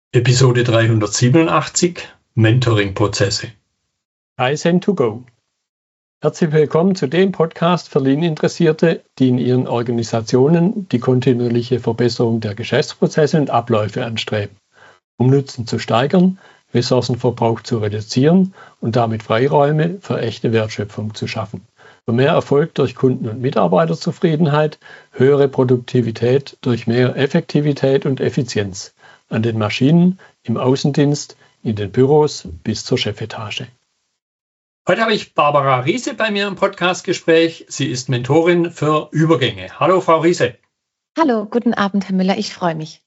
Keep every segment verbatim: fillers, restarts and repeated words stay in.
Episode dreihundertsiebenundachtzig Mentoring-Prozesse. Kaizen to go. Herzlich willkommen zu dem Podcast für Lean-Interessierte, die in ihren Organisationen die kontinuierliche Verbesserung der Geschäftsprozesse und Abläufe anstreben, um Nutzen zu steigern, Ressourcenverbrauch zu reduzieren und damit Freiräume für echte Wertschöpfung zu schaffen. Für mehr Erfolg durch Kunden- und Mitarbeiterzufriedenheit, höhere Produktivität durch mehr Effektivität und Effizienz an den Maschinen, im Außendienst, in den Büros bis zur Chefetage. Heute habe ich Barbara Riese bei mir im Podcastgespräch. Sie ist Mentorin für Übergänge. Hallo, Frau Riese. Hallo, guten Abend, Herr Müller. Ich freue mich.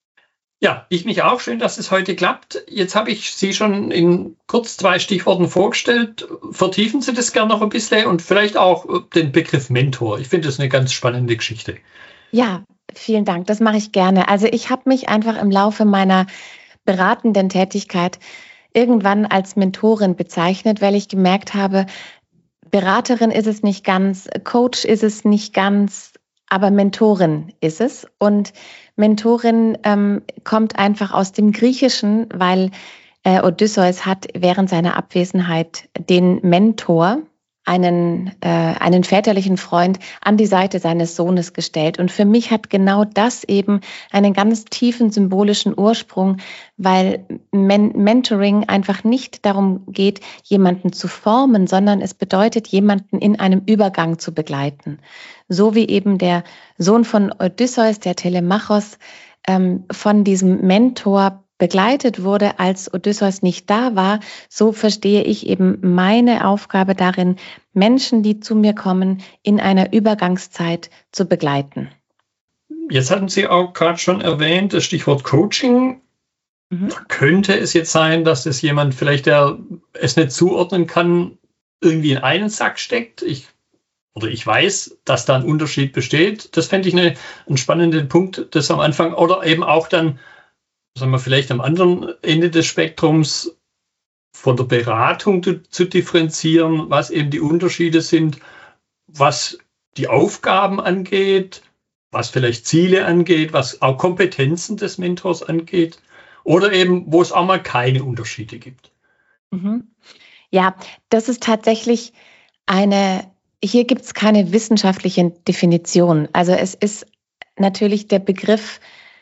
Ja, ich mich auch. Schön, dass es heute klappt. Jetzt habe ich Sie schon in kurz zwei Stichworten vorgestellt. Vertiefen Sie das gerne noch ein bisschen und vielleicht auch den Begriff Mentor. Ich finde das eine ganz spannende Geschichte. Ja, vielen Dank. Das mache ich gerne. Also ich habe mich einfach im Laufe meiner beratenden Tätigkeit irgendwann als Mentorin bezeichnet, weil ich gemerkt habe, Beraterin ist es nicht ganz, Coach ist es nicht ganz, aber Mentorin ist es. Und Mentorin ähm, kommt einfach aus dem Griechischen, weil äh, Odysseus hat während seiner Abwesenheit den Mentor, einen, äh, einen väterlichen Freund, an die Seite seines Sohnes gestellt. Und für mich hat genau das eben einen ganz tiefen symbolischen Ursprung, weil Men- Mentoring einfach nicht darum geht, jemanden zu formen, sondern es bedeutet, jemanden in einem Übergang zu begleiten. So wie eben der Sohn von Odysseus, der Telemachos, ähm, von diesem Mentor begleitet wurde, als Odysseus nicht da war, so verstehe ich eben meine Aufgabe darin, Menschen, die zu mir kommen, in einer Übergangszeit zu begleiten. Jetzt hatten Sie auch gerade schon erwähnt, das Stichwort Coaching. Mhm. Könnte es jetzt sein, dass es jemand vielleicht, der es nicht zuordnen kann, irgendwie in einen Sack steckt? Ich Oder ich weiß, dass da ein Unterschied besteht. Das fände ich eine, einen spannenden Punkt, das am Anfang oder eben auch dann, sagen wir vielleicht am anderen Ende des Spektrums von der Beratung zu, zu differenzieren, was eben die Unterschiede sind, was die Aufgaben angeht, was vielleicht Ziele angeht, was auch Kompetenzen des Mentors angeht oder eben, wo es auch mal keine Unterschiede gibt. Mhm. Ja, das ist tatsächlich eine, hier gibt es keine wissenschaftliche Definition. Also es ist natürlich der Begriff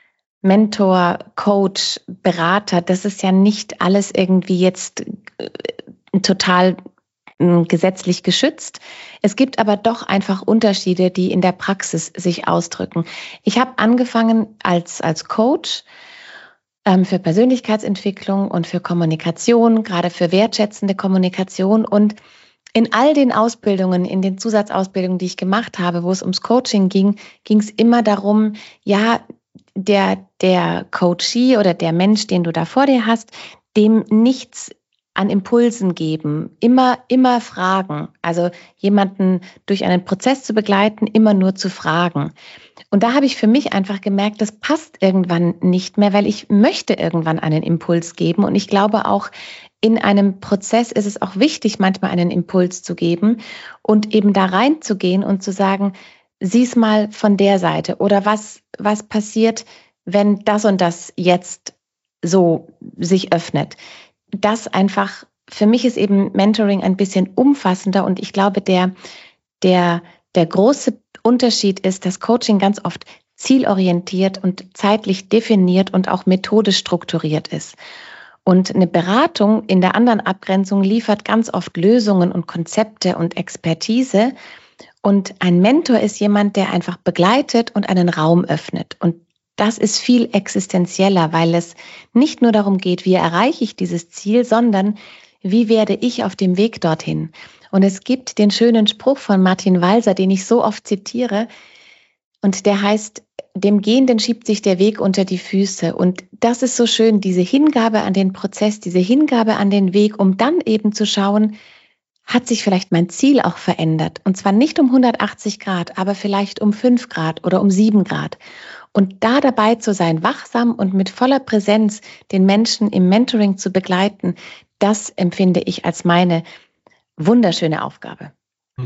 Mentor, Coach, Berater, das ist ja nicht alles irgendwie jetzt äh, total äh, gesetzlich geschützt. Es gibt aber doch einfach Unterschiede, die in der Praxis sich ausdrücken. Ich habe angefangen als, als Coach ähm, für Persönlichkeitsentwicklung und für Kommunikation, gerade für wertschätzende Kommunikation, und in all den Ausbildungen, in den Zusatzausbildungen, die ich gemacht habe, wo es ums Coaching ging, ging es immer darum, ja, der, der Coachee oder der Mensch, den du da vor dir hast, dem nichts an Impulsen geben, immer, immer fragen. Also jemanden durch einen Prozess zu begleiten, immer nur zu fragen. Und da habe ich für mich einfach gemerkt, das passt irgendwann nicht mehr, weil ich möchte irgendwann einen Impuls geben. Und ich glaube auch, in einem Prozess ist es auch wichtig, manchmal einen Impuls zu geben und eben da reinzugehen und zu sagen, sieh's mal von der Seite oder was, was passiert, wenn das und das jetzt so sich öffnet. Das einfach, für mich ist eben Mentoring ein bisschen umfassender und ich glaube, der, der, der große Unterschied ist, dass Coaching ganz oft zielorientiert und zeitlich definiert und auch methodisch strukturiert ist. Und eine Beratung in der anderen Abgrenzung liefert ganz oft Lösungen und Konzepte und Expertise. Und ein Mentor ist jemand, der einfach begleitet und einen Raum öffnet. Und das ist viel existenzieller, weil es nicht nur darum geht, wie erreiche ich dieses Ziel, sondern wie werde ich auf dem Weg dorthin. Und es gibt den schönen Spruch von Martin Walser, den ich so oft zitiere, und der heißt, dem Gehenden schiebt sich der Weg unter die Füße. Und das ist so schön, diese Hingabe an den Prozess, diese Hingabe an den Weg, um dann eben zu schauen, hat sich vielleicht mein Ziel auch verändert. Und zwar nicht um hundertachtzig Grad, aber vielleicht um fünf Grad oder um sieben Grad. Und da dabei zu sein, wachsam und mit voller Präsenz den Menschen im Mentoring zu begleiten, das empfinde ich als meine wunderschöne Aufgabe.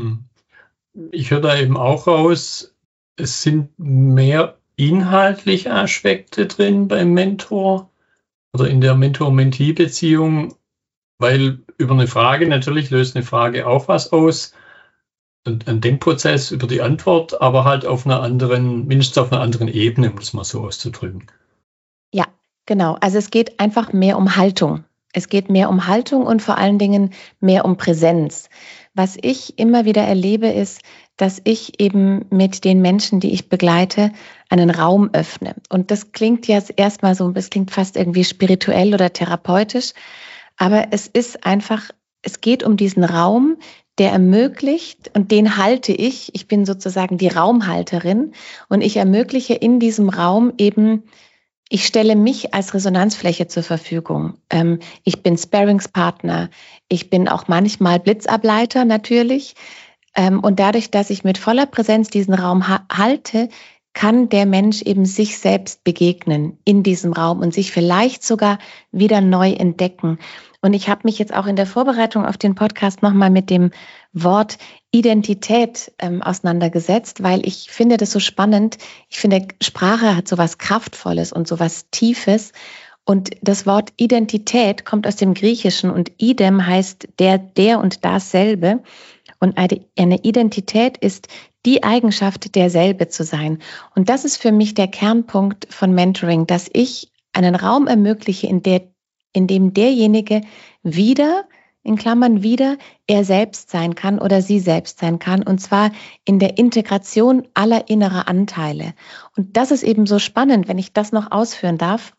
Ich höre da eben auch raus, es sind mehr inhaltliche Aspekte drin beim Mentor oder in der Mentor-Mentee-Beziehung, weil über eine Frage, natürlich löst eine Frage auch was aus, ein, ein Denkprozess über die Antwort, aber halt auf einer anderen, mindestens auf einer anderen Ebene, um es mal so auszudrücken. Ja, genau. Also es geht einfach mehr um Haltung. Es geht mehr um Haltung und vor allen Dingen mehr um Präsenz. Was ich immer wieder erlebe, ist, dass ich eben mit den Menschen, die ich begleite, einen Raum öffne. Und das klingt jetzt erstmal so, es klingt fast irgendwie spirituell oder therapeutisch, aber es ist einfach, es geht um diesen Raum, der ermöglicht, und den halte ich, ich bin sozusagen die Raumhalterin, und ich ermögliche in diesem Raum eben, ich stelle mich als Resonanzfläche zur Verfügung. Ähm, ich bin Sparringspartner, ich bin auch manchmal Blitzableiter natürlich. Ähm, und dadurch, dass ich mit voller Präsenz diesen Raum ha- halte, kann der Mensch eben sich selbst begegnen in diesem Raum und sich vielleicht sogar wieder neu entdecken. Und ich habe mich jetzt auch in der Vorbereitung auf den Podcast nochmal mit dem Wort Identität ähm, auseinandergesetzt, weil ich finde das so spannend. Ich finde, Sprache hat so was Kraftvolles und so was Tiefes. Und das Wort Identität kommt aus dem Griechischen und idem heißt der, der und dasselbe. Und eine Identität ist die Eigenschaft, derselbe zu sein. Und das ist für mich der Kernpunkt von Mentoring, dass ich einen Raum ermögliche, in, der, in dem derjenige wieder, in Klammern wieder, er selbst sein kann oder sie selbst sein kann. Und zwar in der Integration aller innerer Anteile. Und das ist eben so spannend, wenn ich das noch ausführen darf,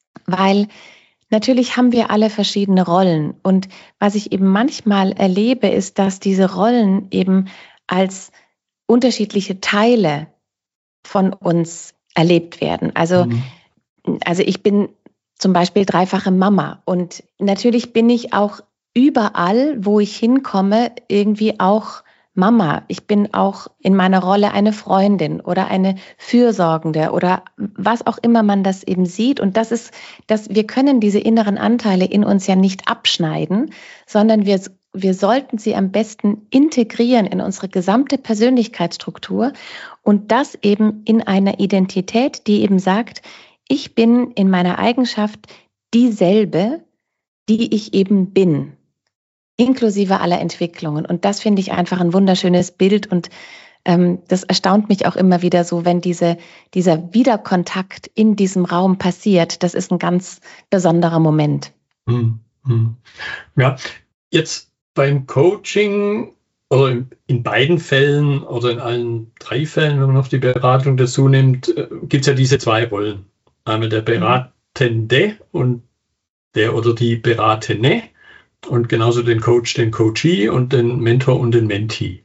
weil natürlich haben wir alle verschiedene Rollen. Und was ich eben manchmal erlebe, ist, dass diese Rollen eben als unterschiedliche Teile von uns erlebt werden. Also, mhm. also ich bin zum Beispiel dreifache Mama. Und natürlich bin ich auch überall, wo ich hinkomme, irgendwie auch Mama. Ich bin auch in meiner Rolle eine Freundin oder eine Fürsorgende oder was auch immer man das eben sieht. Und das ist, dass wir können diese inneren Anteile in uns ja nicht abschneiden, sondern wir, wir sollten sie am besten integrieren in unsere gesamte Persönlichkeitsstruktur und das eben in einer Identität, die eben sagt, ich bin in meiner Eigenschaft dieselbe, die ich eben bin. Inklusive aller Entwicklungen. Und das finde ich einfach ein wunderschönes Bild. Und ähm, das erstaunt mich auch immer wieder so, wenn diese, dieser Wiederkontakt in diesem Raum passiert. Das ist ein ganz besonderer Moment. Hm, hm. Ja, jetzt beim Coaching oder in, in beiden Fällen oder in allen drei Fällen, wenn man noch die Beratung dazu nimmt, äh, gibt es ja diese zwei Rollen. Einmal der Beratende mhm. und der oder die Beratene. Und genauso den Coach, den Coachee und den Mentor und den Mentee.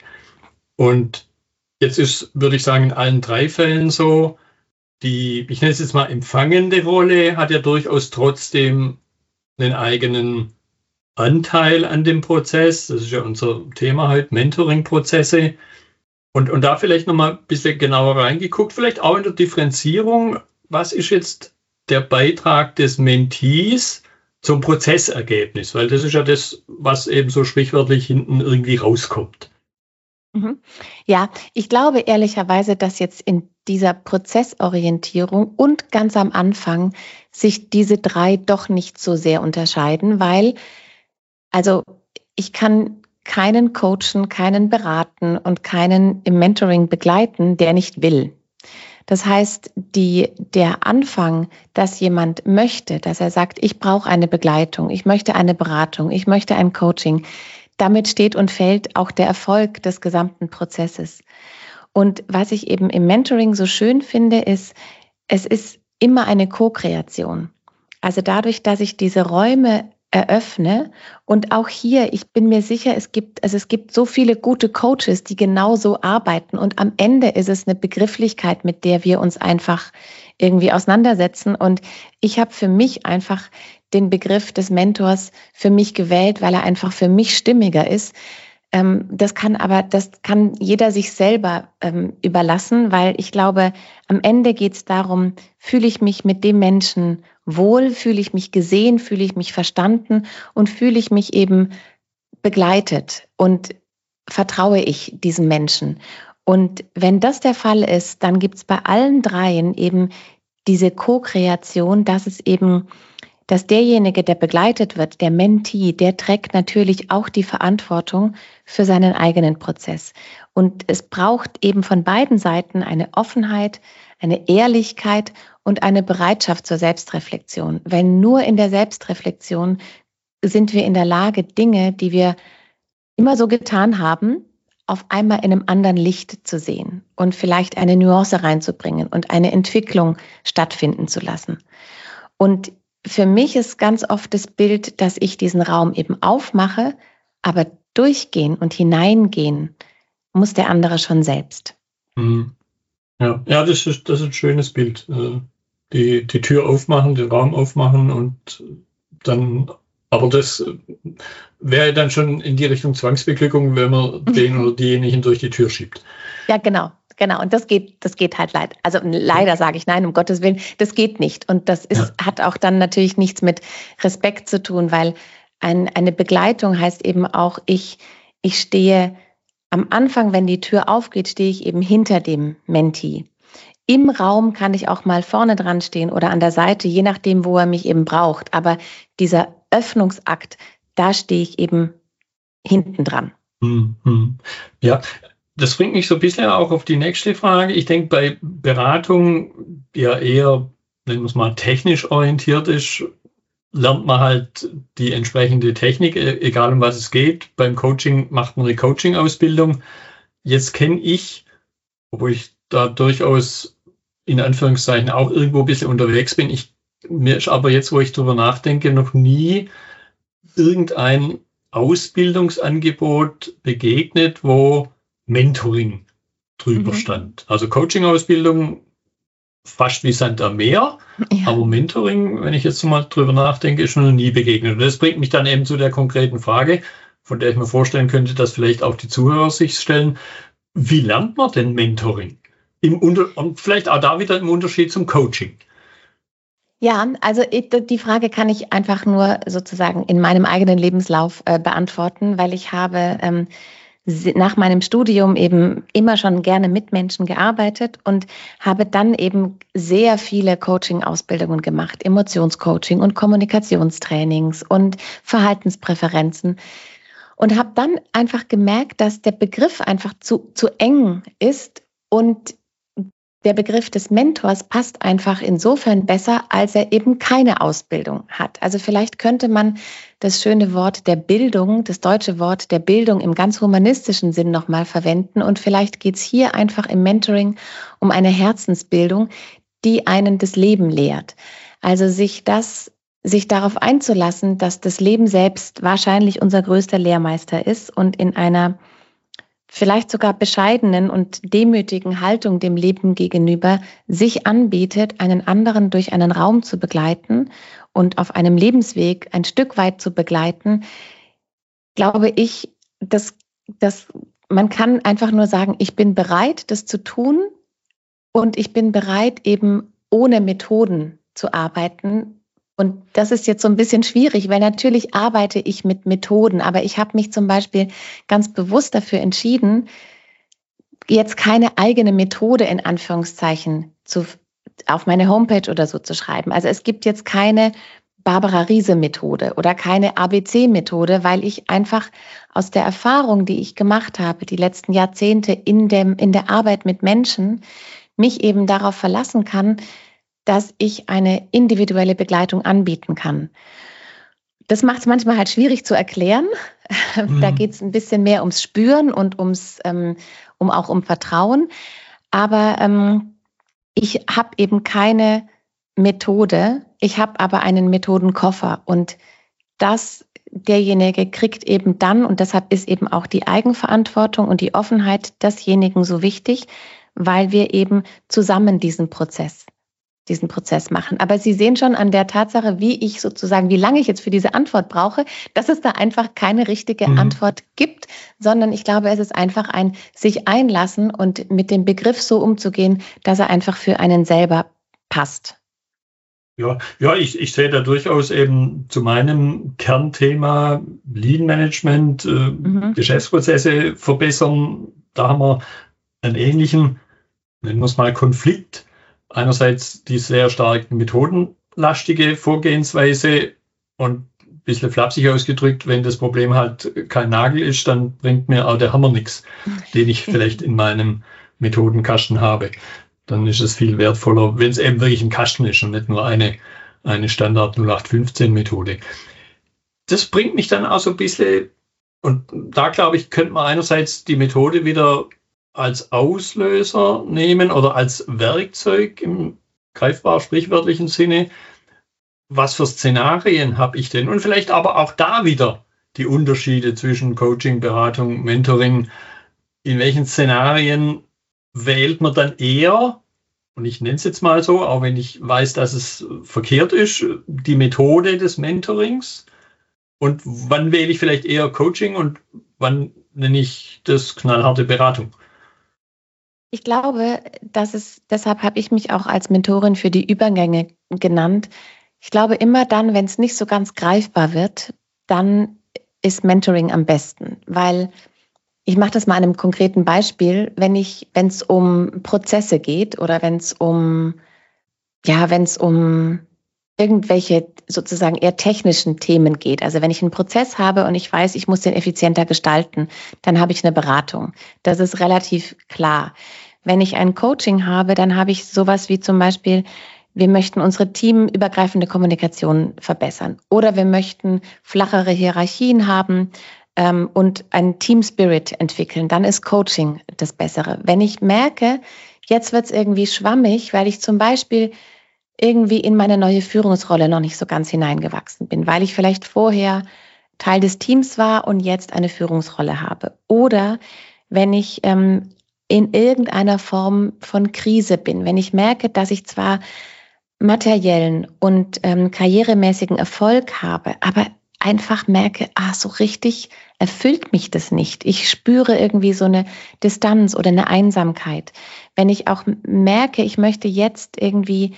Und jetzt ist, würde ich sagen, in allen drei Fällen so, die, ich nenne es jetzt mal empfangende Rolle, hat ja durchaus trotzdem einen eigenen Anteil an dem Prozess. Das ist ja unser Thema heute, Mentoring-Prozesse. Und, und da vielleicht nochmal ein bisschen genauer reingeguckt, vielleicht auch in der Differenzierung, was ist jetzt der Beitrag des Mentees zum Prozessergebnis, weil das ist ja das, was eben so sprichwörtlich hinten irgendwie rauskommt. Ja, ich glaube ehrlicherweise, dass jetzt in dieser Prozessorientierung und ganz am Anfang sich diese drei doch nicht so sehr unterscheiden, weil, also ich kann keinen coachen, keinen beraten und keinen im Mentoring begleiten, der nicht will. Das heißt, die, der Anfang, dass jemand möchte, dass er sagt, ich brauche eine Begleitung, ich möchte eine Beratung, ich möchte ein Coaching, damit steht und fällt auch der Erfolg des gesamten Prozesses. Und was ich eben im Mentoring so schön finde, ist, es ist immer eine Co-Kreation. Also dadurch, dass ich diese Räume eröffne und auch hier, ich bin mir sicher, es gibt, also es gibt so viele gute Coaches, die genauso arbeiten und am Ende ist es eine Begrifflichkeit, mit der wir uns einfach irgendwie auseinandersetzen und ich habe für mich einfach den Begriff des Mentors für mich gewählt, weil er einfach für mich stimmiger ist. Ähm, das kann aber, das kann jeder sich selber ähm, überlassen, weil ich glaube, am Ende geht es darum, fühle ich mich mit dem Menschen wohl, fühle ich mich gesehen, fühle ich mich verstanden und fühle ich mich eben begleitet und vertraue ich diesem Menschen. Und wenn das der Fall ist, dann gibt es bei allen dreien eben diese Co-Kreation, dass es eben, dass derjenige, der begleitet wird, der Mentee, der trägt natürlich auch die Verantwortung für seinen eigenen Prozess. Und es braucht eben von beiden Seiten eine Offenheit, eine Ehrlichkeit und eine Bereitschaft zur Selbstreflexion. Weil nur in der Selbstreflexion sind wir in der Lage, Dinge, die wir immer so getan haben, auf einmal in einem anderen Licht zu sehen und vielleicht eine Nuance reinzubringen und eine Entwicklung stattfinden zu lassen. Und für mich ist ganz oft das Bild, dass ich diesen Raum eben aufmache, aber durchgehen und hineingehen muss der andere schon selbst. Mhm. Ja, ja, das ist, das ist ein schönes Bild. Die, die Tür aufmachen, den Raum aufmachen und dann, aber das wäre dann schon in die Richtung Zwangsbeglückung, wenn man den oder diejenigen durch die Tür schiebt. Ja, genau, genau. Und das geht, das geht halt leider. Also leider sage ich nein, um Gottes Willen, das geht nicht. Und das ist, ja. hat auch dann natürlich nichts mit Respekt zu tun, weil ein, eine Begleitung heißt eben auch, ich, ich stehe am Anfang, wenn die Tür aufgeht, stehe ich eben hinter dem Mentee. Im Raum kann ich auch mal vorne dran stehen oder an der Seite, je nachdem, wo er mich eben braucht. Aber dieser Öffnungsakt, da stehe ich eben hinten dran. Mhm. Ja, das bringt mich so ein bisschen auch auf die nächste Frage. Ich denke, bei Beratung, die ja eher, nennen wir es mal, technisch orientiert ist, lernt man halt die entsprechende Technik, egal um was es geht. Beim Coaching macht man eine Coaching-Ausbildung. Jetzt kenne ich, obwohl ich da durchaus in Anführungszeichen auch irgendwo ein bisschen unterwegs bin, ich, mir ist aber jetzt, wo ich drüber nachdenke, noch nie irgendein Ausbildungsangebot begegnet, wo Mentoring drüber mhm. stand. Also Coaching-Ausbildung fast wie Sand am Meer, ja. aber Mentoring, wenn ich jetzt mal drüber nachdenke, ist schon noch nie begegnet. Und das bringt mich dann eben zu der konkreten Frage, von der ich mir vorstellen könnte, dass vielleicht auch die Zuhörer sich stellen. Wie lernt man denn Mentoring? Im Unter- und vielleicht auch da wieder im Unterschied zum Coaching. Ja, also die Frage kann ich einfach nur sozusagen in meinem eigenen Lebenslauf äh, beantworten, weil ich habe ähm, nach meinem Studium eben immer schon gerne mit Menschen gearbeitet und habe dann eben sehr viele Coaching-Ausbildungen gemacht, Emotionscoaching und Kommunikationstrainings und Verhaltenspräferenzen und habe dann einfach gemerkt, dass der Begriff einfach zu, zu eng ist und der Begriff des Mentors passt einfach insofern besser, als er eben keine Ausbildung hat. Also vielleicht könnte man das schöne Wort der Bildung, das deutsche Wort der Bildung im ganz humanistischen Sinn nochmal verwenden. Und vielleicht geht es hier einfach im Mentoring um eine Herzensbildung, die einen das Leben lehrt. Also sich das, sich darauf einzulassen, dass das Leben selbst wahrscheinlich unser größter Lehrmeister ist und in einer vielleicht sogar bescheidenen und demütigen Haltung dem Leben gegenüber sich anbietet, einen anderen durch einen Raum zu begleiten und auf einem Lebensweg ein Stück weit zu begleiten, glaube ich, dass, dass man kann einfach nur sagen, ich bin bereit, das zu tun und ich bin bereit, eben ohne Methoden zu arbeiten. Und das ist jetzt so ein bisschen schwierig, weil natürlich arbeite ich mit Methoden, aber ich habe mich zum Beispiel ganz bewusst dafür entschieden, jetzt keine eigene Methode in Anführungszeichen zu, auf meine Homepage oder so zu schreiben. Also es gibt jetzt keine Barbara Riese Methode oder keine A B C Methode, weil ich einfach aus der Erfahrung, die ich gemacht habe, die letzten Jahrzehnte in dem, in der Arbeit mit Menschen, mich eben darauf verlassen kann, dass ich eine individuelle Begleitung anbieten kann. Das macht es manchmal halt schwierig zu erklären. Mhm. Da geht es ein bisschen mehr ums Spüren und ums, ähm, um auch um Vertrauen. Aber ähm, ich habe eben keine Methode, ich habe aber einen Methodenkoffer. Und das derjenige kriegt eben dann, und deshalb ist eben auch die Eigenverantwortung und die Offenheit desjenigen so wichtig, weil wir eben zusammen diesen Prozess diesen Prozess machen. Aber Sie sehen schon an der Tatsache, wie ich sozusagen, wie lange ich jetzt für diese Antwort brauche, dass es da einfach keine richtige mhm. Antwort gibt, sondern ich glaube, es ist einfach ein sich einlassen und mit dem Begriff so umzugehen, dass er einfach für einen selber passt. Ja, ja, ich, ich sehe da durchaus eben zu meinem Kernthema Lean Management, äh, mhm. Geschäftsprozesse verbessern. Da haben wir einen ähnlichen, nennen wir es mal, Konflikt. Einerseits die sehr starken Methoden fehlerlastige Vorgehensweise und ein bisschen flapsig ausgedrückt, wenn das Problem halt kein Nagel ist, dann bringt mir auch der Hammer nichts, den ich vielleicht in meinem Methodenkasten habe. Dann ist es viel wertvoller, wenn es eben wirklich ein Kasten ist und nicht nur eine, eine Standard null acht fünfzehn Methode. Das bringt mich dann auch so ein bisschen, und da glaube ich, könnte man einerseits die Methode wieder als Auslöser nehmen oder als Werkzeug im greifbar sprichwörtlichen Sinne. Was für Szenarien habe ich denn? Und vielleicht aber auch da wieder die Unterschiede zwischen Coaching, Beratung, Mentoring. In welchen Szenarien wählt man dann eher, und ich nenne es jetzt mal so, auch wenn ich weiß, dass es verkehrt ist, die Methode des Mentorings? Und wann wähle ich vielleicht eher Coaching und wann nenne ich das knallharte Beratung? Ich glaube, dass es, deshalb habe ich mich auch als Mentorin für die Übergänge genannt. Ich glaube, immer dann, wenn es nicht so ganz greifbar wird, dann ist Mentoring am besten, weil ich mache das mal an einem konkreten Beispiel, wenn ich, wenn es um Prozesse geht oder wenn es um, ja, wenn es um irgendwelche sozusagen eher technischen Themen geht. Also wenn ich einen Prozess habe und ich weiß, ich muss den effizienter gestalten, dann habe ich eine Beratung. Das ist relativ klar. Wenn ich ein Coaching habe, dann habe ich sowas wie zum Beispiel, wir möchten unsere teamübergreifende Kommunikation verbessern oder wir möchten flachere Hierarchien haben ähm, und einen Team Spirit entwickeln. Dann ist Coaching das Bessere. Wenn ich merke, jetzt wird es irgendwie schwammig, weil ich zum Beispiel irgendwie in meine neue Führungsrolle noch nicht so ganz hineingewachsen bin, weil ich vielleicht vorher Teil des Teams war und jetzt eine Führungsrolle habe. Oder wenn ich ähm, in irgendeiner Form von Krise bin, wenn ich merke, dass ich zwar materiellen und ähm, karrieremäßigen Erfolg habe, aber einfach merke, ah, so richtig erfüllt mich das nicht. Ich spüre irgendwie so eine Distanz oder eine Einsamkeit. Wenn ich auch merke, ich möchte jetzt irgendwie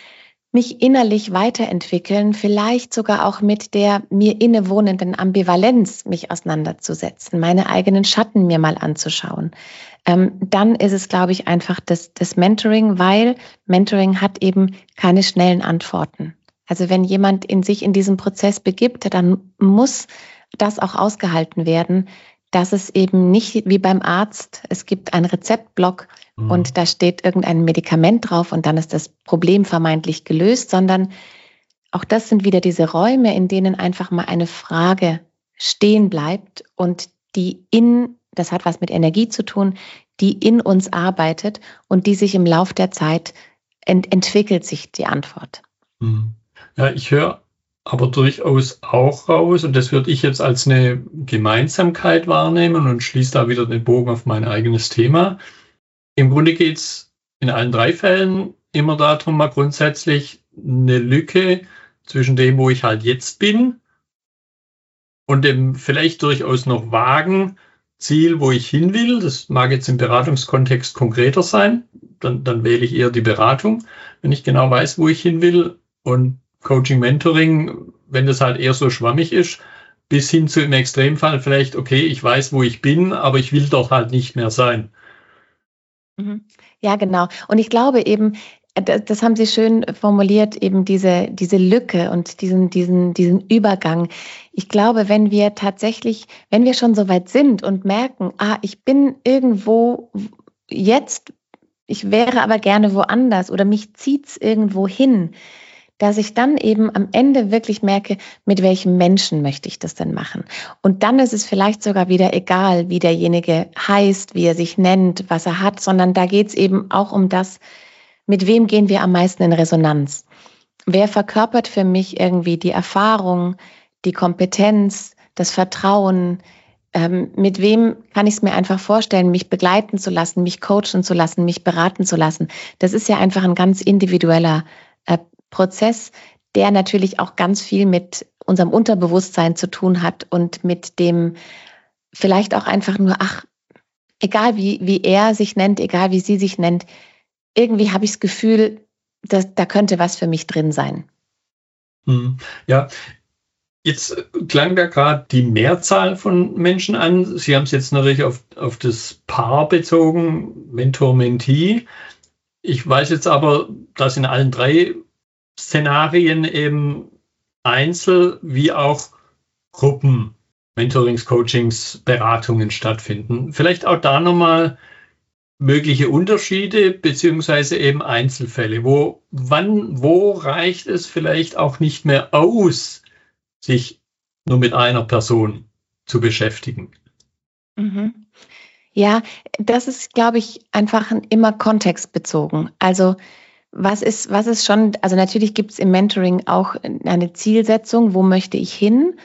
mich innerlich weiterentwickeln, vielleicht sogar auch mit der mir innewohnenden Ambivalenz mich auseinanderzusetzen, meine eigenen Schatten mir mal anzuschauen. Ähm, dann ist es, glaube ich, einfach das, das Mentoring, weil Mentoring hat eben keine schnellen Antworten. Also wenn jemand in sich in diesen Prozess begibt, dann muss das auch ausgehalten werden, dass es eben nicht wie beim Arzt, es gibt einen Rezeptblock mhm. und da steht irgendein Medikament drauf und dann ist das Problem vermeintlich gelöst, sondern auch das sind wieder diese Räume, in denen einfach mal eine Frage stehen bleibt und die in, das hat was mit Energie zu tun, die in uns arbeitet und die sich im Lauf der Zeit ent- entwickelt sich die Antwort. Ja, ich höre aber durchaus auch raus, und das würde ich jetzt als eine Gemeinsamkeit wahrnehmen und schließe da wieder den Bogen auf mein eigenes Thema. Im Grunde geht es in allen drei Fällen immer darum, mal grundsätzlich eine Lücke zwischen dem, wo ich halt jetzt bin, und dem vielleicht durchaus noch vagen Ziel, wo ich hin will. Das mag jetzt im Beratungskontext konkreter sein. Dann, dann wähle ich eher die Beratung, wenn ich genau weiß, wo ich hin will. Und Coaching, Mentoring, wenn das halt eher so schwammig ist, bis hin zu im Extremfall vielleicht, okay, ich weiß, wo ich bin, aber ich will dort halt nicht mehr sein. Ja, genau. Und ich glaube eben, das haben Sie schön formuliert, eben diese, diese Lücke und diesen, diesen, diesen Übergang. Ich glaube, wenn wir tatsächlich, wenn wir schon so weit sind und merken, ah, ich bin irgendwo jetzt, ich wäre aber gerne woanders oder mich zieht's irgendwo hin, dass ich dann eben am Ende wirklich merke, mit welchem Menschen möchte ich das denn machen. Und dann ist es vielleicht sogar wieder egal, wie derjenige heißt, wie er sich nennt, was er hat, sondern da geht es eben auch um das, mit wem gehen wir am meisten in Resonanz. Wer verkörpert für mich irgendwie die Erfahrung, die Kompetenz, das Vertrauen, ähm, mit wem kann ich es mir einfach vorstellen, mich begleiten zu lassen, mich coachen zu lassen, mich beraten zu lassen. Das ist ja einfach ein ganz individueller äh, Prozess, der natürlich auch ganz viel mit unserem Unterbewusstsein zu tun hat und mit dem vielleicht auch einfach nur, ach, egal wie, wie er sich nennt, egal wie sie sich nennt, irgendwie habe ich das Gefühl, dass, da könnte was für mich drin sein. Hm. Ja, jetzt klang da gerade die Mehrzahl von Menschen an. Sie haben es jetzt natürlich auf, auf das Paar bezogen, Mentor, Mentee. Ich weiß jetzt aber, dass in allen drei Szenarien eben Einzel- wie auch Gruppen, Mentorings, Coachings, Beratungen stattfinden. Vielleicht auch da nochmal mögliche Unterschiede beziehungsweise eben Einzelfälle. Wo, wann, wo reicht es vielleicht auch nicht mehr aus, sich nur mit einer Person zu beschäftigen? Mhm. Ja, das ist, glaube ich, einfach immer kontextbezogen. Also was ist, was ist schon, also natürlich gibt es im Mentoring auch eine Zielsetzung, wo möchte ich hin?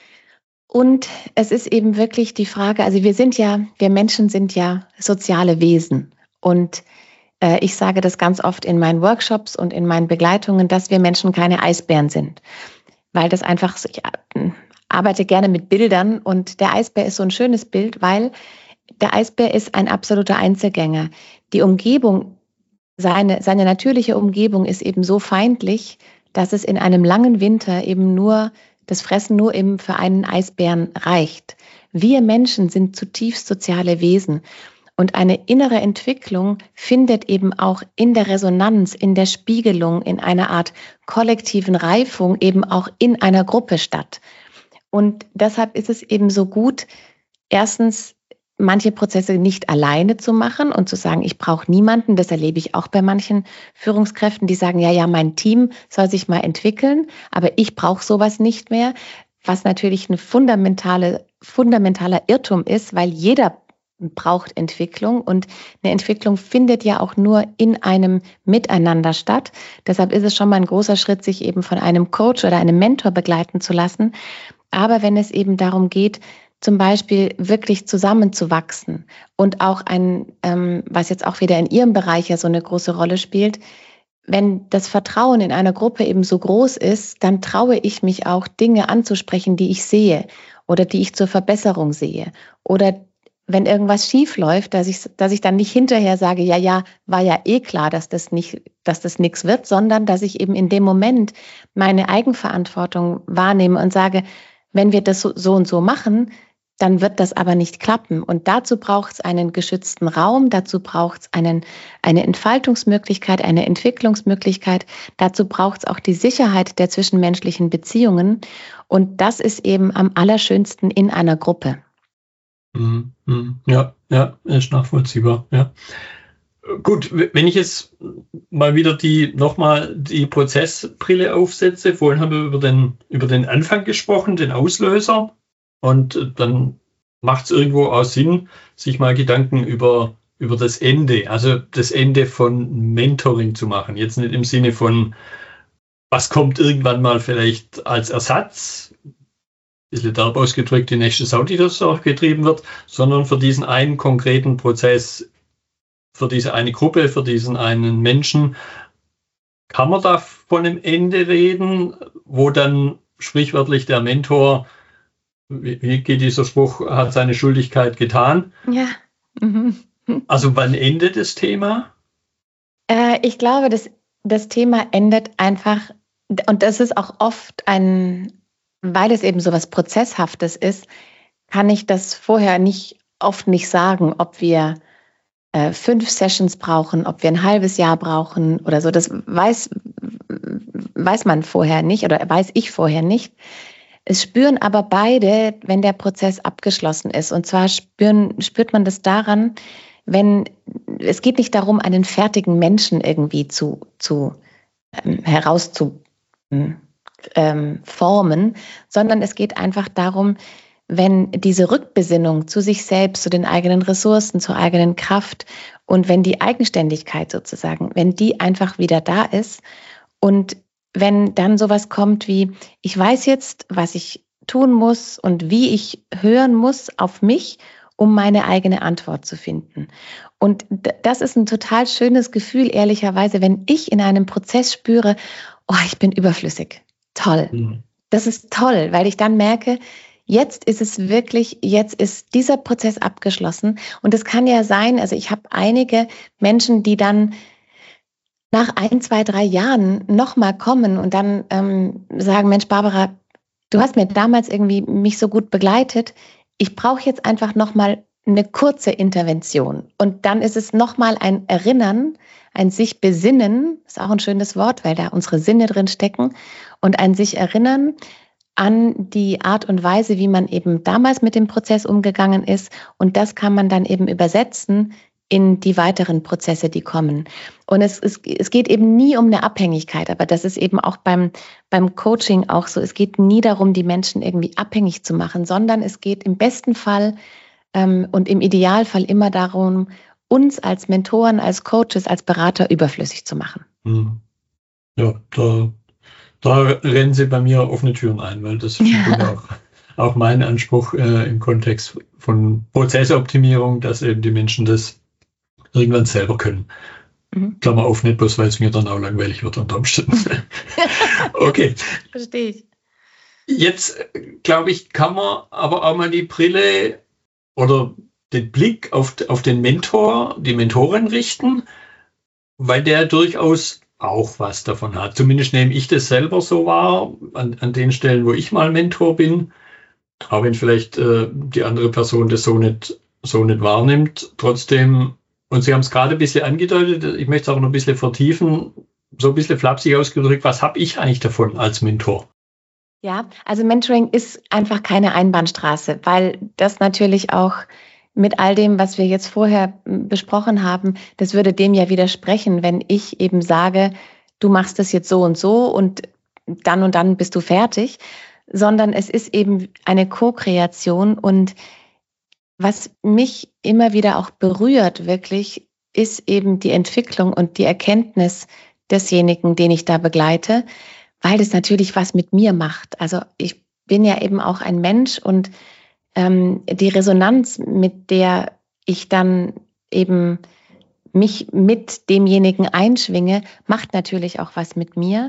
Und es ist eben wirklich die Frage, also wir sind ja, wir Menschen sind ja soziale Wesen. Und äh, ich sage das ganz oft in meinen Workshops und in meinen Begleitungen, dass wir Menschen keine Eisbären sind. Weil das einfach, ich arbeite gerne mit Bildern und der Eisbär ist so ein schönes Bild, weil der Eisbär ist ein absoluter Einzelgänger. Die Umgebung, seine, seine natürliche Umgebung ist eben so feindlich, dass es in einem langen Winter eben nur das Fressen nur eben für einen Eisbären reicht. Wir Menschen sind zutiefst soziale Wesen und eine innere Entwicklung findet eben auch in der Resonanz, in der Spiegelung, in einer Art kollektiven Reifung eben auch in einer Gruppe statt. Und deshalb ist es eben so gut, erstens manche Prozesse nicht alleine zu machen und zu sagen, ich brauche niemanden. Das erlebe ich auch bei manchen Führungskräften, die sagen, ja, ja, mein Team soll sich mal entwickeln, aber ich brauche sowas nicht mehr, was natürlich ein fundamentale, fundamentaler Irrtum ist, weil jeder braucht Entwicklung und eine Entwicklung findet ja auch nur in einem Miteinander statt. Deshalb ist es schon mal ein großer Schritt, sich eben von einem Coach oder einem Mentor begleiten zu lassen. Aber wenn es eben darum geht, zum Beispiel wirklich zusammenzuwachsen und auch ein, ähm, was jetzt auch wieder in Ihrem Bereich ja so eine große Rolle spielt, wenn das Vertrauen in einer Gruppe eben so groß ist, dann traue ich mich auch, Dinge anzusprechen, die ich sehe oder die ich zur Verbesserung sehe. Oder wenn irgendwas schief läuft, dass ich, dass ich dann nicht hinterher sage, ja, ja, war ja eh klar, dass das nicht, dass das nichts wird, sondern dass ich eben in dem Moment meine Eigenverantwortung wahrnehme und sage, wenn wir das so, so und so machen, dann wird das aber nicht klappen. Und dazu braucht es einen geschützten Raum, dazu braucht es einen, eine Entfaltungsmöglichkeit, eine Entwicklungsmöglichkeit, dazu braucht es auch die Sicherheit der zwischenmenschlichen Beziehungen. Und das ist eben am allerschönsten in einer Gruppe. Ja, ja, ist nachvollziehbar. Ja. Gut, wenn ich jetzt mal wieder die nochmal die Prozessbrille aufsetze, vorhin haben wir über den, über den Anfang gesprochen, den Auslöser. Und dann macht es irgendwo auch Sinn, sich mal Gedanken über, über das Ende, also das Ende von Mentoring zu machen. Jetzt nicht im Sinne von, was kommt irgendwann mal vielleicht als Ersatz, ein bisschen derb ausgedrückt, die nächste Sau, die das auch getrieben wird, sondern für diesen einen konkreten Prozess, für diese eine Gruppe, für diesen einen Menschen. Kann man da von einem Ende reden, wo dann sprichwörtlich der Mentor, wie geht dieser Spruch, hat seine Schuldigkeit getan? Ja. Mhm. Also wann endet das Thema? Äh, ich glaube, das, das Thema endet einfach, und das ist auch oft ein, weil es eben so was Prozesshaftes ist, kann ich das vorher nicht, oft nicht sagen, ob wir äh, fünf Sessions brauchen, ob wir ein halbes Jahr brauchen oder so. Das weiß, weiß man vorher nicht oder weiß ich vorher nicht. Es spüren aber beide, wenn der Prozess abgeschlossen ist. Und zwar spüren, spürt man das daran, wenn es geht nicht darum, einen fertigen Menschen irgendwie zu, zu ähm, herauszu ähm, formen, sondern es geht einfach darum, wenn diese Rückbesinnung zu sich selbst, zu den eigenen Ressourcen, zur eigenen Kraft und wenn die Eigenständigkeit sozusagen, wenn die einfach wieder da ist und wenn dann sowas kommt wie, ich weiß jetzt, was ich tun muss und wie ich hören muss auf mich, um meine eigene Antwort zu finden. Und das ist ein total schönes Gefühl, ehrlicherweise, wenn ich in einem Prozess spüre, oh, ich bin überflüssig. Toll. Mhm. Das ist toll, weil ich dann merke, jetzt ist es wirklich, jetzt ist dieser Prozess abgeschlossen. Und es kann ja sein, also ich habe einige Menschen, die dann nach ein, zwei, drei Jahren nochmal kommen und dann ähm, sagen, Mensch, Barbara, du hast mir damals irgendwie mich so gut begleitet. Ich brauche jetzt einfach nochmal eine kurze Intervention. Und dann ist es nochmal ein Erinnern, ein sich besinnen, ist auch ein schönes Wort, weil da unsere Sinne drin stecken, und ein sich erinnern an die Art und Weise, wie man eben damals mit dem Prozess umgegangen ist. Und das kann man dann eben übersetzen in die weiteren Prozesse, die kommen. Und es, es, es geht eben nie um eine Abhängigkeit, aber das ist eben auch beim, beim Coaching auch so. Es geht nie darum, die Menschen irgendwie abhängig zu machen, sondern es geht im besten Fall ähm, und im Idealfall immer darum, uns als Mentoren, als Coaches, als Berater überflüssig zu machen. Ja, da, da rennen Sie bei mir offene Türen ein, weil das ist ja. auch, auch mein Anspruch äh, im Kontext von Prozessoptimierung, dass eben die Menschen das irgendwann selber können. Mhm. Klammer auf, nicht bloß, weil es mir dann auch langweilig wird unter Umständen. Okay. Verstehe ich. Jetzt, glaube ich, kann man aber auch mal die Brille oder den Blick auf, auf den Mentor, die Mentorin richten, weil der durchaus auch was davon hat. Zumindest nehme ich das selber so wahr, an, an den Stellen, wo ich mal Mentor bin, auch wenn vielleicht äh, die andere Person das so nicht, so nicht wahrnimmt. Trotzdem, und Sie haben es gerade ein bisschen angedeutet, ich möchte es auch noch ein bisschen vertiefen, so ein bisschen flapsig ausgedrückt, was habe ich eigentlich davon als Mentor? Ja, also Mentoring ist einfach keine Einbahnstraße, weil das natürlich auch mit all dem, was wir jetzt vorher besprochen haben, das würde dem ja widersprechen, wenn ich eben sage, du machst das jetzt so und so und dann und dann bist du fertig, sondern es ist eben eine Co-Kreation. Und was mich immer wieder auch berührt wirklich, ist eben die Entwicklung und die Erkenntnis desjenigen, den ich da begleite, weil das natürlich was mit mir macht. Also ich bin ja eben auch ein Mensch und ähm, die Resonanz, mit der ich dann eben mich mit demjenigen einschwinge, macht natürlich auch was mit mir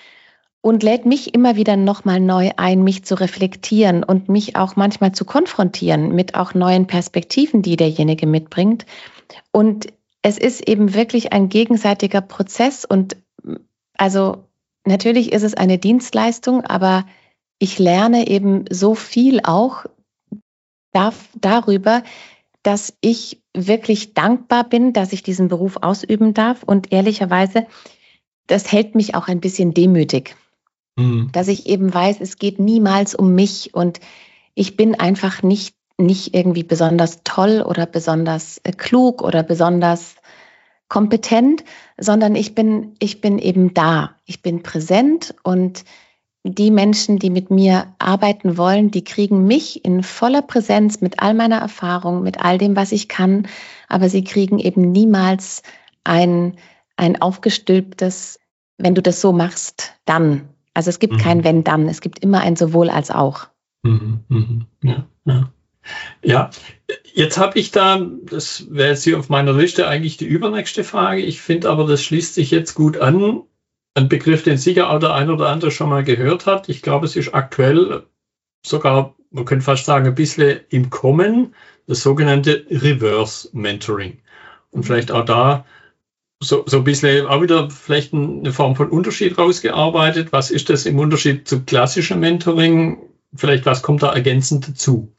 und lädt mich immer wieder nochmal neu ein, mich zu reflektieren und mich auch manchmal zu konfrontieren mit auch neuen Perspektiven, die derjenige mitbringt. Und es ist eben wirklich ein gegenseitiger Prozess und also natürlich ist es eine Dienstleistung, aber ich lerne eben so viel auch darf, darüber, dass ich wirklich dankbar bin, dass ich diesen Beruf ausüben darf. Und ehrlicherweise, das hält mich auch ein bisschen demütig, mhm. dass ich eben weiß, es geht niemals um mich und ich bin einfach nicht, nicht irgendwie besonders toll oder besonders klug oder besonders kompetent, sondern ich bin, ich bin eben da. Ich bin präsent und die Menschen, die mit mir arbeiten wollen, die kriegen mich in voller Präsenz mit all meiner Erfahrung, mit all dem, was ich kann, aber sie kriegen eben niemals ein, ein aufgestülptes, wenn du das so machst, dann. Also es gibt mhm. kein wenn, dann. Es gibt immer ein sowohl als auch. Mhm. Mhm. Ja, ja. Ja, jetzt habe ich da, das wäre jetzt hier auf meiner Liste eigentlich die übernächste Frage. Ich finde aber, das schließt sich jetzt gut an. Ein Begriff, den sicher auch der ein oder andere schon mal gehört hat. Ich glaube, es ist aktuell sogar, man könnte fast sagen, ein bisschen im Kommen, das sogenannte Reverse Mentoring. Und vielleicht auch da so, so ein bisschen auch wieder vielleicht eine Form von Unterschied rausgearbeitet. Was ist das im Unterschied zu klassischem Mentoring? Vielleicht was kommt da ergänzend dazu?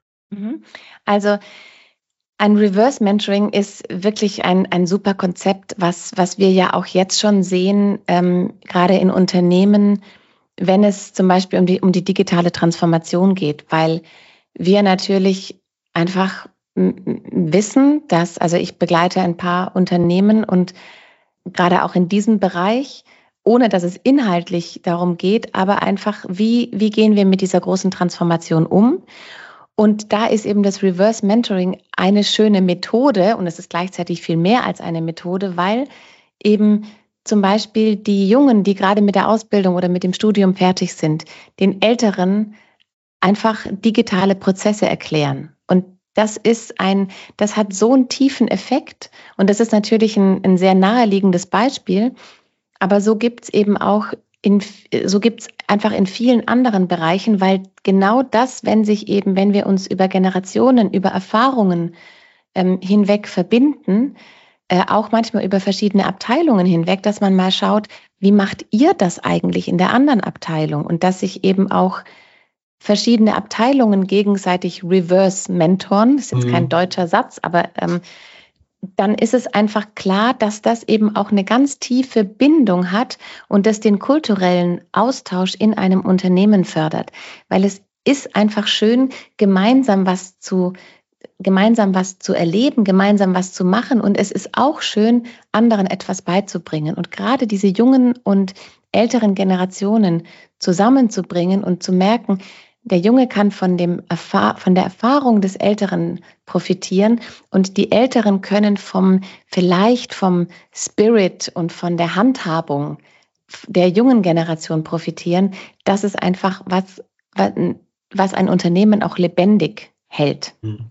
Also ein Reverse Mentoring ist wirklich ein, ein super Konzept, was, was wir ja auch jetzt schon sehen, ähm, gerade in Unternehmen, wenn es zum Beispiel um die, um die digitale Transformation geht, weil wir natürlich einfach m- wissen, dass, also ich begleite ein paar Unternehmen und gerade auch in diesem Bereich, ohne dass es inhaltlich darum geht, aber einfach, wie, wie gehen wir mit dieser großen Transformation um? Und da ist eben das Reverse Mentoring eine schöne Methode und es ist gleichzeitig viel mehr als eine Methode, weil eben zum Beispiel die Jungen, die gerade mit der Ausbildung oder mit dem Studium fertig sind, den Älteren einfach digitale Prozesse erklären. Und das ist ein, das hat so einen tiefen Effekt und das ist natürlich ein, ein sehr naheliegendes Beispiel, aber so gibt es eben auch In, so gibt es einfach in vielen anderen Bereichen, weil genau das, wenn sich eben, wenn wir uns über Generationen, über Erfahrungen ähm, hinweg verbinden, äh, auch manchmal über verschiedene Abteilungen hinweg, dass man mal schaut, wie macht ihr das eigentlich in der anderen Abteilung? Und dass sich eben auch verschiedene Abteilungen gegenseitig reverse mentoren, das ist jetzt mhm. kein deutscher Satz, aber ähm, dann ist es einfach klar, dass das eben auch eine ganz tiefe Bindung hat und das den kulturellen Austausch in einem Unternehmen fördert. Weil es ist einfach schön, gemeinsam was zu, gemeinsam was zu erleben, gemeinsam was zu machen. Und es ist auch schön, anderen etwas beizubringen. Und gerade diese jungen und älteren Generationen zusammenzubringen und zu merken, der Junge kann von, dem Erfahr- von der Erfahrung des Älteren profitieren und die Älteren können vom, vielleicht vom Spirit und von der Handhabung der jungen Generation profitieren. Das ist einfach was, was ein Unternehmen auch lebendig hält.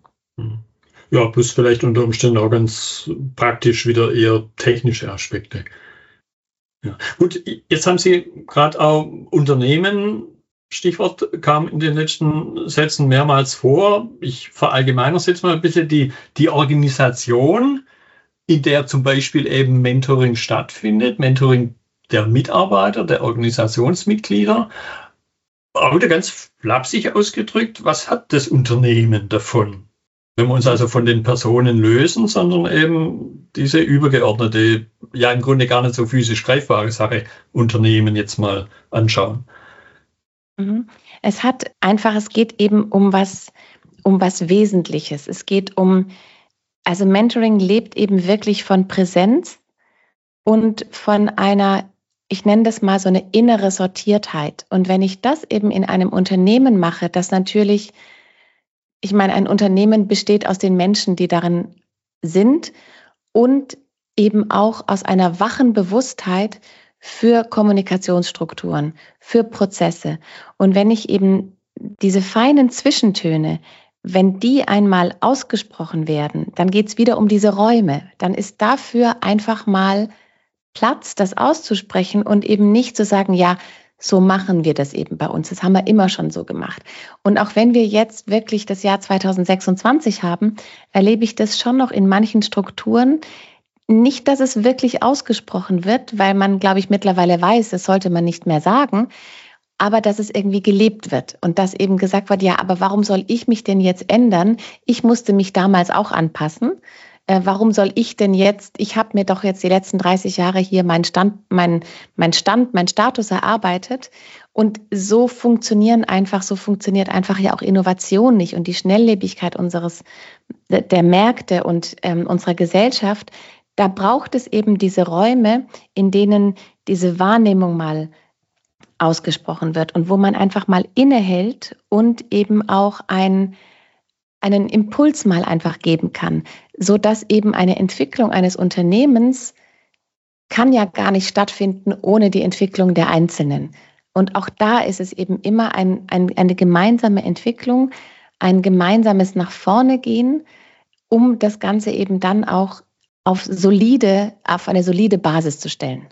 Ja, plus vielleicht unter Umständen auch ganz praktisch wieder eher technische Aspekte. Ja. Gut, jetzt haben Sie gerade auch Unternehmen, Stichwort kam in den letzten Sätzen mehrmals vor. Ich verallgemeinere es jetzt mal ein bisschen, die, die Organisation, in der zum Beispiel eben Mentoring stattfindet, Mentoring der Mitarbeiter, der Organisationsmitglieder. Oder ganz flapsig ausgedrückt, was hat das Unternehmen davon? Wenn wir uns also von den Personen lösen, sondern eben diese übergeordnete, ja im Grunde gar nicht so physisch greifbare Sache Unternehmen jetzt mal anschauen. Es hat einfach, es geht eben um was, um was Wesentliches. Es geht um, also Mentoring lebt eben wirklich von Präsenz und von einer, ich nenne das mal so eine innere Sortiertheit. Und wenn ich das eben in einem Unternehmen mache, das natürlich, ich meine, ein Unternehmen besteht aus den Menschen, die darin sind und eben auch aus einer wachen Bewusstheit für Kommunikationsstrukturen, für Prozesse. Und wenn ich eben diese feinen Zwischentöne, wenn die einmal ausgesprochen werden, dann geht es wieder um diese Räume. Dann ist dafür einfach mal Platz, das auszusprechen und eben nicht zu sagen, ja, so machen wir das eben bei uns. Das haben wir immer schon so gemacht. Und auch wenn wir jetzt wirklich das Jahr zweitausendsechsundzwanzig haben, erlebe ich das schon noch in manchen Strukturen. Nicht, dass es wirklich ausgesprochen wird, weil man, glaube ich, mittlerweile weiß, das sollte man nicht mehr sagen, aber dass es irgendwie gelebt wird und dass eben gesagt wird, ja, aber warum soll ich mich denn jetzt ändern? Ich musste mich damals auch anpassen. Äh, warum soll ich denn jetzt, ich habe mir doch jetzt die letzten dreißig Jahre hier meinen Stand, mein, mein Stand, mein Status erarbeitet und so funktionieren einfach, so funktioniert einfach ja auch Innovation nicht und die Schnelllebigkeit unseres, der Märkte und ähm, unserer Gesellschaft. Da braucht es eben diese Räume, in denen diese Wahrnehmung mal ausgesprochen wird und wo man einfach mal innehält und eben auch ein, einen Impuls mal einfach geben kann, sodass eben eine Entwicklung eines Unternehmens kann ja gar nicht stattfinden ohne die Entwicklung der Einzelnen. Und auch da ist es eben immer ein, ein, eine gemeinsame Entwicklung, ein gemeinsames nach vorne gehen, um das Ganze eben dann auch auf solide, auf eine solide Basis zu stellen.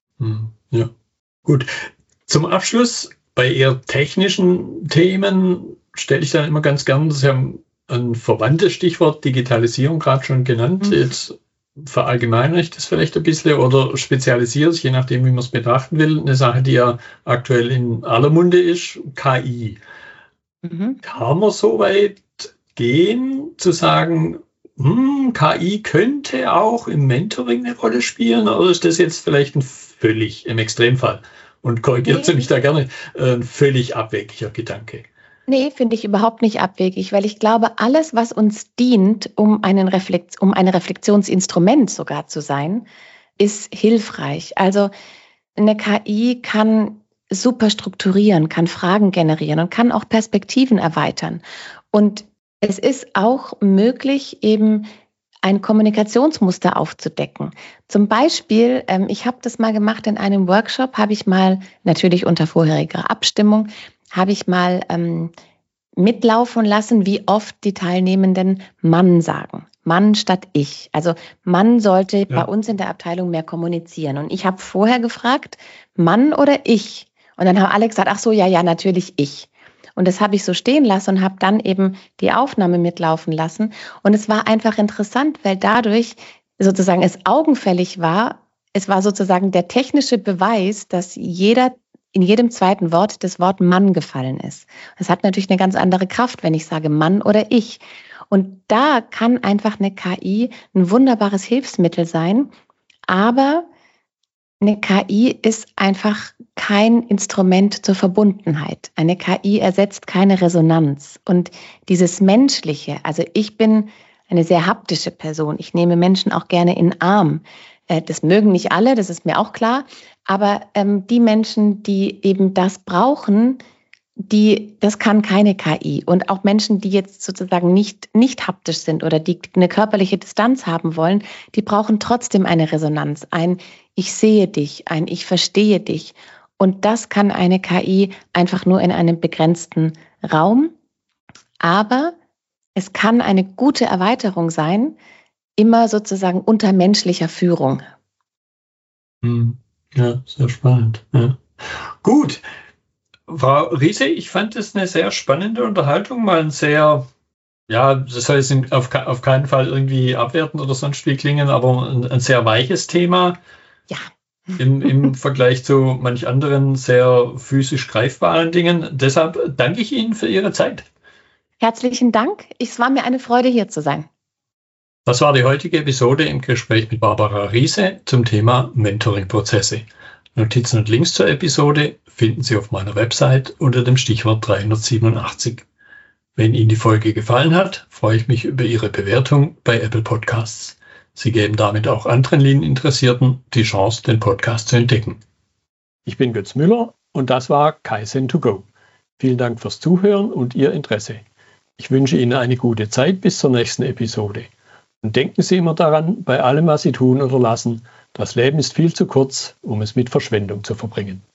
Ja, gut. Zum Abschluss, bei eher technischen Themen stelle ich dann immer ganz gern, Sie haben ein verwandtes Stichwort Digitalisierung gerade schon genannt. Mhm. Jetzt verallgemeinere ich das vielleicht ein bisschen oder spezialisiere es, je nachdem, wie man es betrachten will. Eine Sache, die ja aktuell in aller Munde ist, K I. Mhm. Kann man so weit gehen, zu sagen, hm, K I könnte auch im Mentoring eine Rolle spielen, oder ist das jetzt vielleicht ein völlig, im Extremfall, und korrigiert nee. Sie mich da gerne, ein völlig abwegiger Gedanke? Nee, finde ich überhaupt nicht abwegig, weil ich glaube, alles, was uns dient, um, einen Reflekt, um ein Reflexionsinstrument sogar zu sein, ist hilfreich. Also eine K I kann super strukturieren, kann Fragen generieren und kann auch Perspektiven erweitern. Und es ist auch möglich, eben ein Kommunikationsmuster aufzudecken. Zum Beispiel, ähm, ich habe das mal gemacht in einem Workshop, habe ich mal, natürlich unter vorheriger Abstimmung, habe ich mal ähm, mitlaufen lassen, wie oft die Teilnehmenden Mann sagen. Mann statt ich. Also Mann sollte ja bei uns in der Abteilung mehr kommunizieren. Und ich habe vorher gefragt, Mann oder ich? Und dann haben alle gesagt, ach so, ja, ja, natürlich ich. Und das habe ich so stehen lassen und habe dann eben die Aufnahme mitlaufen lassen. Und es war einfach interessant, weil dadurch sozusagen es augenfällig war, es war sozusagen der technische Beweis, dass jeder in jedem zweiten Wort das Wort Mann gefallen ist. Das hat natürlich eine ganz andere Kraft, wenn ich sage Mann oder ich. Und da kann einfach eine K I ein wunderbares Hilfsmittel sein, aber eine K I ist einfach kein Instrument zur Verbundenheit. Eine K I ersetzt keine Resonanz. Und dieses Menschliche, also ich bin eine sehr haptische Person. Ich nehme Menschen auch gerne in den Arm. Das mögen nicht alle, das ist mir auch klar. Aber ähm, die Menschen, die eben das brauchen, die, das kann keine K I. Und auch Menschen, die jetzt sozusagen nicht, nicht haptisch sind oder die eine körperliche Distanz haben wollen, die brauchen trotzdem eine Resonanz. Ein Ich sehe dich, ein Ich verstehe dich. Und das kann eine K I einfach nur in einem begrenzten Raum. Aber es kann eine gute Erweiterung sein, immer sozusagen unter menschlicher Führung. Ja, sehr spannend. Ja. Gut. Frau Riese, ich fand es eine sehr spannende Unterhaltung, mal ein sehr, ja, das soll jetzt auf, auf keinen Fall irgendwie abwertend oder sonst wie klingen, aber ein, ein sehr weiches Thema. Ja. Im, im Vergleich zu manch anderen sehr physisch greifbaren Dingen. Deshalb danke ich Ihnen für Ihre Zeit. Herzlichen Dank. Es war mir eine Freude, hier zu sein. Das war die heutige Episode im Gespräch mit Barbara Riese zum Thema Mentoring-Prozesse. Notizen und Links zur Episode finden Sie auf meiner Website unter dem Stichwort dreihundertsiebenundachtzig. Wenn Ihnen die Folge gefallen hat, freue ich mich über Ihre Bewertung bei Apple Podcasts. Sie geben damit auch anderen Lean-Interessierten die Chance, den Podcast zu entdecken. Ich bin Götz Müller und das war Kaizen to go. Vielen Dank fürs Zuhören und Ihr Interesse. Ich wünsche Ihnen eine gute Zeit bis zur nächsten Episode. Und denken Sie immer daran, bei allem, was Sie tun oder lassen, das Leben ist viel zu kurz, um es mit Verschwendung zu verbringen.